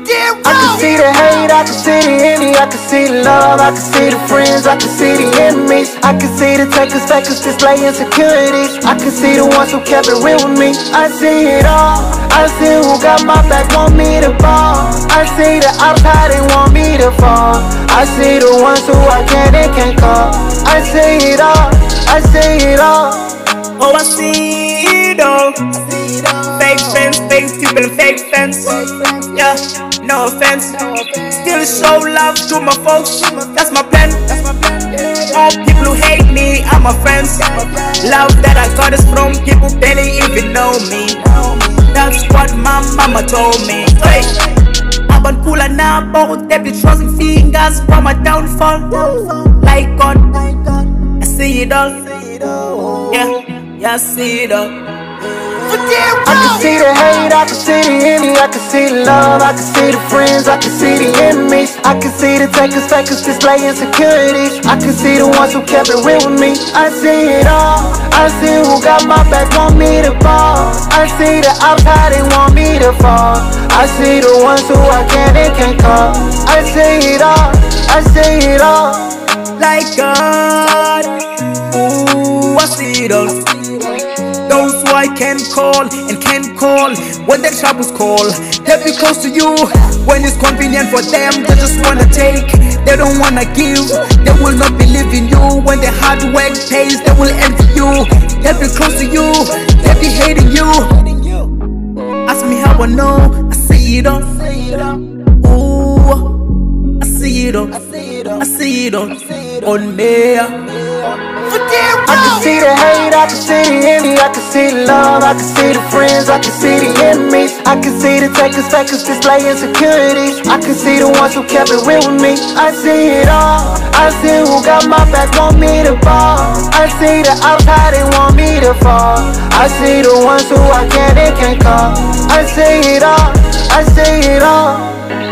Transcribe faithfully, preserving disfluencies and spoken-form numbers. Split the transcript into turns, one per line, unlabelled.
I can see the hate, I can see the envy, I can see the love, I can see the friends, I can see the enemies. I can see the takers, fakers, display insecurities. I can see the ones who kept it real with me. I see it all. I see who got my back, want me to fall. I see the outside, they want me to fall. I see the ones who I can't, they can't call. I see it all, I see it all.
Oh, I see it all. Fake friends, fake people, fake friends. Yeah, no offense. Still show love to my folks. That's my plan. All people who hate me are my friends. Love that I got is from people barely even know me. That's what my mama told me. Hey, I've been cooler now, but they be trusting fingers for my downfall. Like God, I see it all. Yeah, yeah, I see it all.
I can see the hate, I can see the envy, I can see the love, I can see the friends, I can see the enemies. I can see the takers, fakers, display insecurities. I can see the ones who kept it real with me. I see it all. I see who got my back, want me to fall. I see the outside, they want me to fall. I see the ones who I can't, they can't call. I see it all, I see it all.
Like God, ooh, I see it all. Those who I can call and can call when their troubles call. They'll be close to you when it's convenient for them. They just wanna take, they don't wanna give. They will not believe in you when their hard work pays. They will envy you. They'll be close to you, they'll be hating you. Ask me how I know, I see it all. Ooh, I see it all. I see it all on me.
I can see the hate, I can see the envy, I can see the love, I can see the friends, I can see the enemies. I can see the takers, fakers, display insecurities. I can see the ones who kept it real with me. I see it all. I see who got my back, want me to fall. I see the outside, they want me to fall. I see the ones who I can't, they can't call. I see it all, I see it all.